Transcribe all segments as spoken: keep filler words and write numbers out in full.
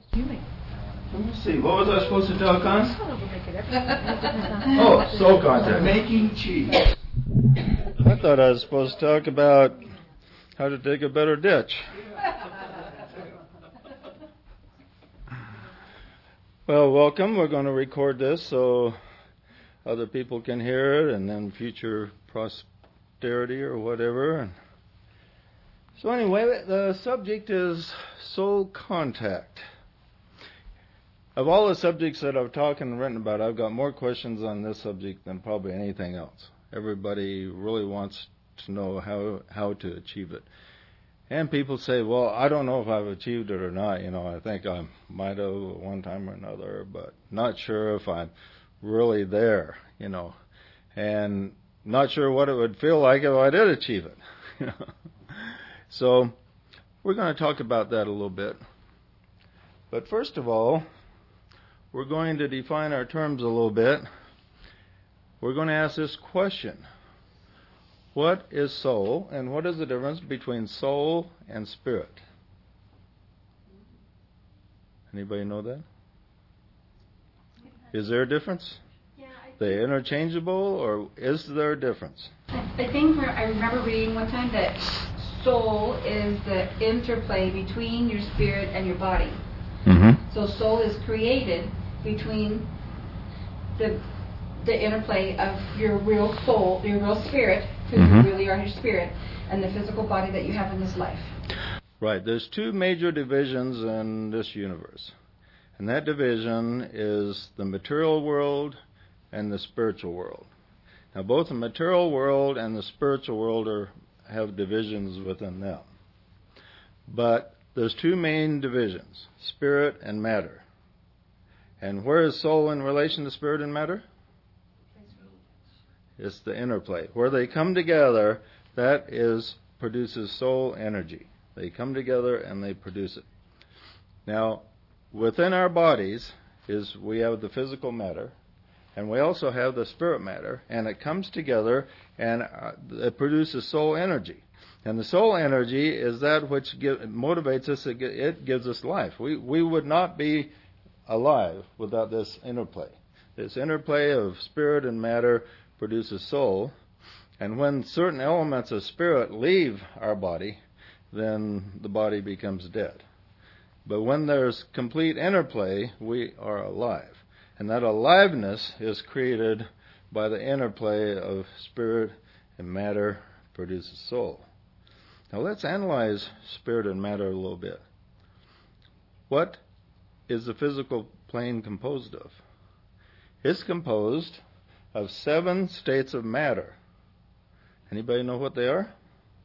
Let me see. What was I supposed to talk on? Oh, soul contact. Making cheese. I thought I was supposed to talk about how to dig a better ditch. Well, welcome. We're going to record this so other people can hear it, and then future posterity or whatever. So anyway, the subject is soul contact. Of all the subjects that I've talked and written about, I've got more questions on this subject than probably anything else. Everybody really wants to know how how to achieve it. And people say, well, I don't know if I've achieved it or not. You know, I think I might have one time or another, but not sure if I'm really there, you know. And not sure what it would feel like if I did achieve it. So we're going to talk about that a little bit. But first of all, we're going to define our terms a little bit. We're going to ask this question. What is soul, and what is the difference between soul and spirit? Anybody know that? Is there a difference? Yeah, They interchangeable, or is there a difference? I think I remember reading one time that soul is the interplay between your spirit and your body. Mm-hmm. So soul is created between the the interplay of your real soul, your real spirit, who mm-hmm. you really are, your spirit, and the physical body that you have in this life. Right. There's two major divisions in this universe. And that division is the material world and the spiritual world. Now, both the material world and the spiritual world are, have divisions within them. But there's two main divisions, spirit and matter. And where is soul in relation to spirit and matter? It's the interplay. Where they come together, that is produces soul energy. They come together and they produce it. Now, within our bodies is we have the physical matter, and we also have the spirit matter, and it comes together and it produces soul energy. And the soul energy is that which give, motivates us. It gives us life. We we would not be alive without this interplay. This interplay of spirit and matter produces soul, and when certain elements of spirit leave our body, then the body becomes dead. But when there's complete interplay, we are alive. And that aliveness is created by the interplay of spirit and matter produces soul. Now let's analyze spirit and matter a little bit. What is the physical plane composed of? It's composed of seven states of matter. Anybody know what they are?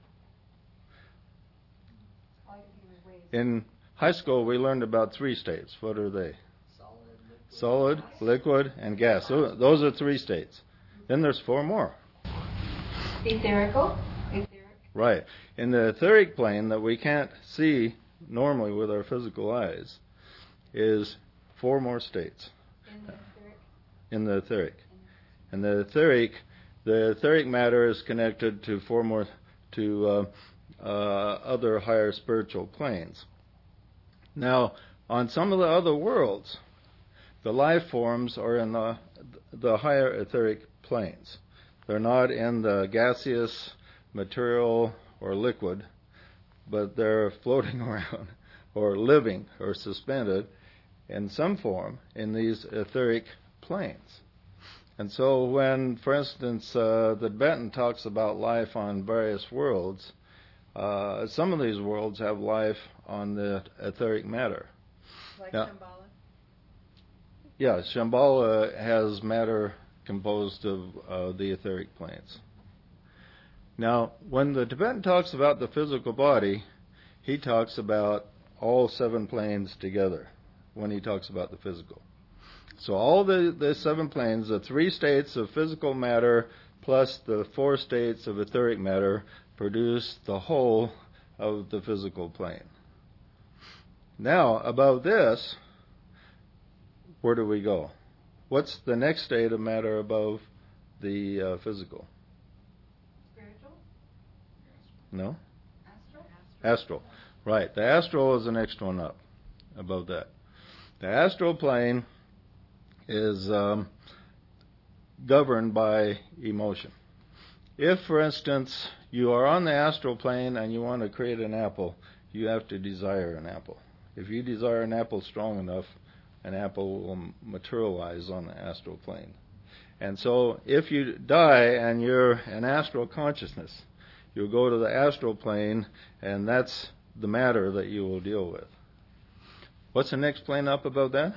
In high school, we learned about three states. What are they? Solid, liquid, Solid, liquid and gas. So those are three states. Then there's four more. Etherical. Etheric. Right. In the etheric plane that we can't see normally with our physical eyes is four more states. In the etheric. In the etheric. And the etheric, the etheric matter is connected to four more, to uh, uh, other higher spiritual planes. Now, on some of the other worlds, the life forms are in the the higher etheric planes. They're not in the gaseous, material, or liquid, but they're floating around, or living, or suspended in some form in these etheric planes. And so when, for instance, uh, the Tibetan talks about life on various worlds, uh, some of these worlds have life on the etheric matter. Like now, Shambhala? Yeah, Shambhala has matter composed of uh, the etheric planes. Now, when the Tibetan talks about the physical body, he talks about all seven planes together when he talks about the physical. So all the, the seven planes, the three states of physical matter plus the four states of etheric matter, produce the whole of the physical plane. Now, above this, where do we go? What's the next state of matter above the uh, physical? Spiritual? No? Astral? Astral. Right. The astral is the next one up above that. The astral plane is um, governed by emotion. If, for instance, you are on the astral plane and you want to create an apple, you have to desire an apple. If you desire an apple strong enough, an apple will materialize on the astral plane. And so if you die and you're an astral consciousness, you'll go to the astral plane, and that's the matter that you will deal with. What's the next plane up above that?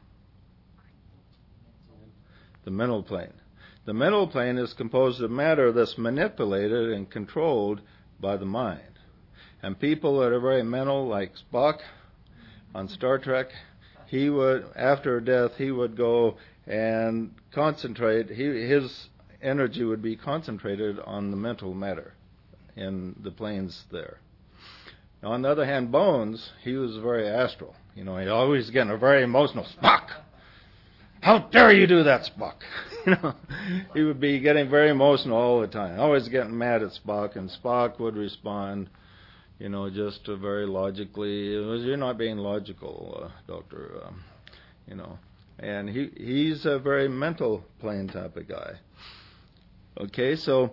The mental plane. The mental plane is composed of matter that's manipulated and controlled by the mind. And people that are very mental, like Spock on Star Trek, he would, after death, he would go and concentrate, he, his energy would be concentrated on the mental matter in the planes there. Now, on the other hand, Bones, he was very astral. You know, he always getting a very emotional, Spock! How dare you do that, Spock? You know, he would be getting very emotional all the time, always getting mad at Spock, and Spock would respond, you know, just uh, very logically. It was, you're not being logical, uh, Doctor, um, you know. And he he's a very mental plane type of guy. Okay, so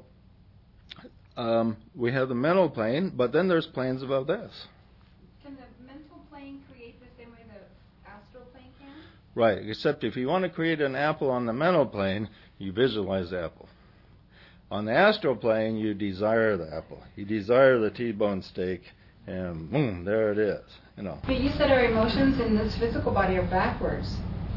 um, we have the mental plane, but then there's planes above this. Can the mental plane create the same way the astral plane can? Right, except if you want to create an apple on the mental plane, you visualize the apple. On the astral plane, you desire the apple. You desire the T-bone steak, and boom, there it is. You know. But you said our emotions in this physical body are backwards.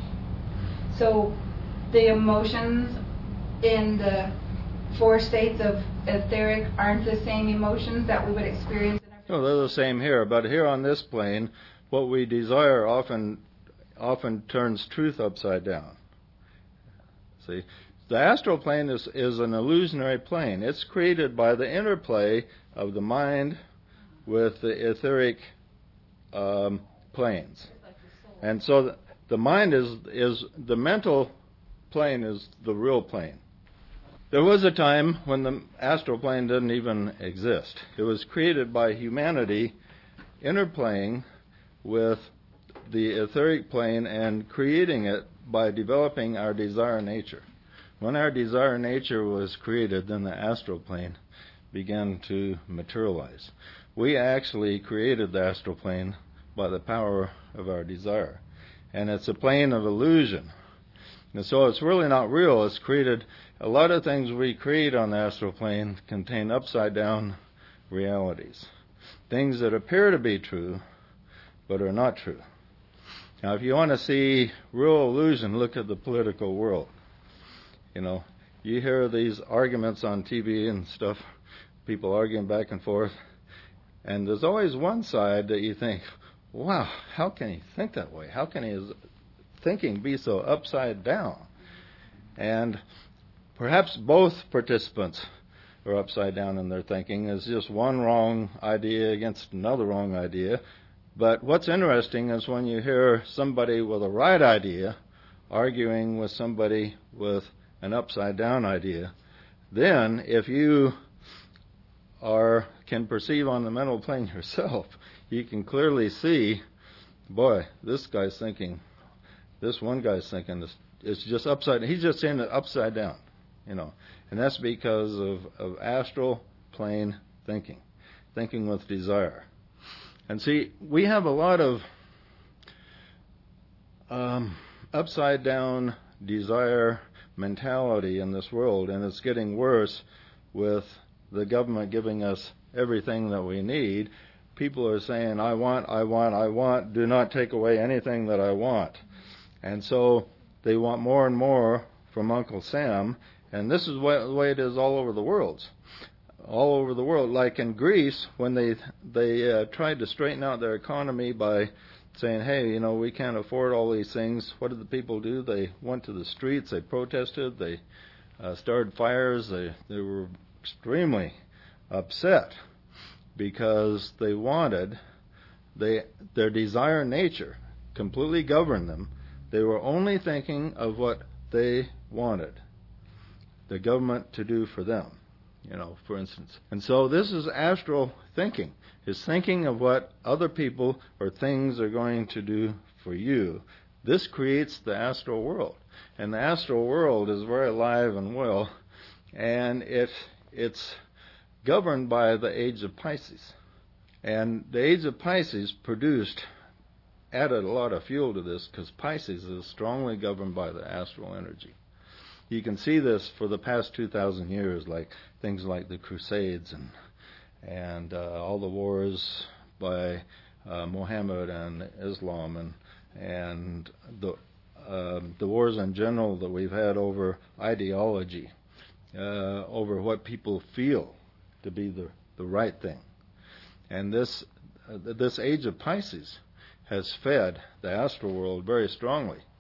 So the emotions in the four states of etheric aren't the same emotions that we would experience in our physical. No, they're the same here, but here on this plane, what we desire often often turns truth upside down. See? The astral plane is, is an illusionary plane. It's created by the interplay of the mind with the etheric um, planes. And so the, the mind is, is, the mental plane is the real plane. There was a time when the astral plane didn't even exist. It was created by humanity interplaying with the etheric plane and creating it by developing our desire nature. When our desire nature was created, then the astral plane began to materialize. We actually created the astral plane by the power of our desire. And it's a plane of illusion. And so it's really not real. It's created, a lot of things we create on the astral plane contain upside down realities. Things that appear to be true, but are not true. Now, if you want to see real illusion, look at the political world. You know, you hear these arguments on T V and stuff, people arguing back and forth, and there's always one side that you think, wow, how can he think that way? How can his thinking be so upside down? And perhaps both participants are upside down in their thinking. It's just one wrong idea against another wrong idea. But what's interesting is when you hear somebody with a right idea arguing with somebody with an upside down idea, then if you are can perceive on the mental plane yourself, you can clearly see, boy, this guy's thinking, this one guy's thinking, this, it's just upside, he's just saying it upside down, you know, and that's because of, of astral plane thinking, thinking with desire. And see, we have a lot of um, upside down desire mentality in this world, and it's getting worse with the government giving us everything that we need. People are saying, I want, I want, I want, do not take away anything that I want. And so they want more and more from Uncle Sam, and this is the way it is all over the world. All over the world, like in Greece, when they they uh, tried to straighten out their economy by saying, hey, you know, we can't afford all these things. What did the people do? They went to the streets, they protested, they uh, started fires, they, they were extremely upset because they wanted, they their desire nature completely governed them. They were only thinking of what they wanted the government to do for them, you know, for instance. And so this is astral thinking. It's thinking of what other people or things are going to do for you, This creates the astral world. And the astral world is very alive and well, and it it's governed by the age of Pisces. And the age of Pisces produced, added a lot of fuel to this, because Pisces is strongly governed by the astral energy. You can see this for the past two thousand years, like things like the Crusades and and uh, all the wars by uh, Muhammad and Islam, and and the uh, the wars in general that we've had over ideology, uh, over what people feel to be the, the right thing. And this uh, this age of Pisces has fed the astral world very strongly.